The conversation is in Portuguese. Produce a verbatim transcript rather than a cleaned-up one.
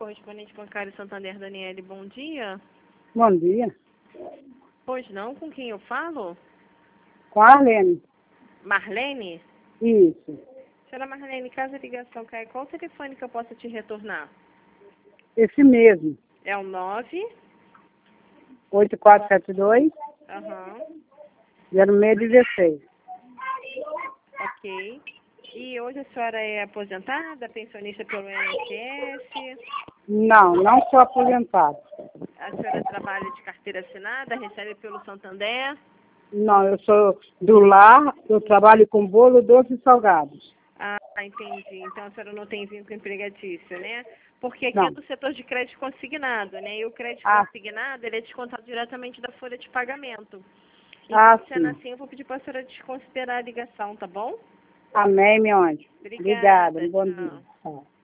correspondente bancário Santander, Daniele, bom dia. Bom dia. Pois não, com quem eu falo? Com a Arlene. Marlene? Isso. Senhora Marlene, caso a ligação caia, qual o telefone que eu possa te retornar? Esse mesmo. É o nove? oito quatro sete dois, Aham, zero seis um seis. ok. E hoje a senhora é aposentada, pensionista pelo I N S S? Não, não sou aposentado. A senhora trabalha de carteira assinada, recebe pelo Santander? Não, eu sou do lar, eu trabalho com bolo, doce e salgados. Ah, entendi. Então a senhora não tem vínculo empregatício, né? Porque aqui Não. é do setor de crédito consignado, né? E o crédito Ah. consignado, ele é descontado diretamente da folha de pagamento. Ah, Então, sendo sim. assim, eu vou pedir para a senhora desconsiderar a ligação, tá bom? Amém, meu anjo. Obrigada, Obrigada, um bom dia. tchau. Tá.